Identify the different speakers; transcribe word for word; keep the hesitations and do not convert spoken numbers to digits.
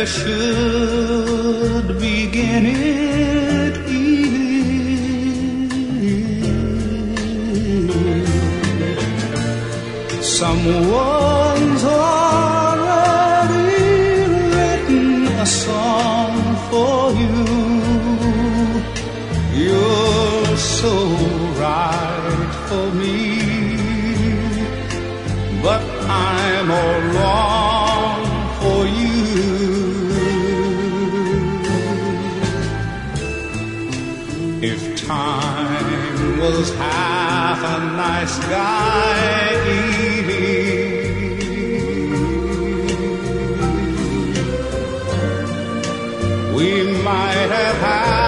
Speaker 1: there should begin it easy. Someone's already written a song for you. You're so right for me, but I'm all wrong for you. If time was half a nice guy eating, we might have had